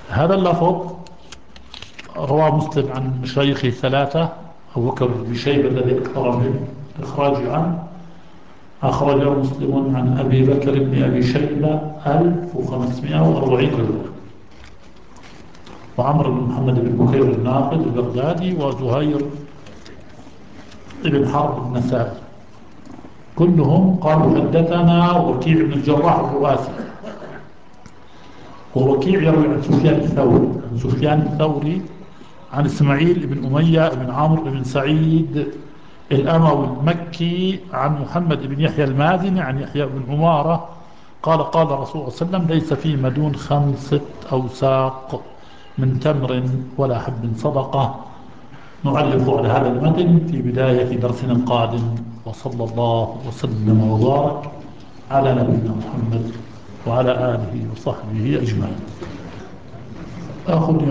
هذا اللفظ رواه مسلم عن مشايخه ثلاثة: أبو بكر بن شيبة الذي أكثر من إخراج عنه، أخرجه مسلم عن أبي بكر بن أبي شيبة 1540 رواية، وعمر بن محمد بن بكير الناقد البغدادي، وزهير بن حرب النسائي، كلهم قالوا حدثنا وكيع بن الجراح الرؤاسي. ووكيع يروي عن سفيان الثوري، عن سفيان الثوري عن إسماعيل بن أمية بن عمرو بن سعيد الأموي المكي عن محمد بن يحيى المازني عن يحيى بن عمارة قال قال رسول الله صلى الله عليه وسلم: ليس فيما دون 5 أوساق من تمر ولا حب صدقة. نعلق على هذا المتن في بداية درسنا القادم، وصلى الله وسلم وبارك على نبينا محمد وعلى آله وصحبه أجمعين. آخذ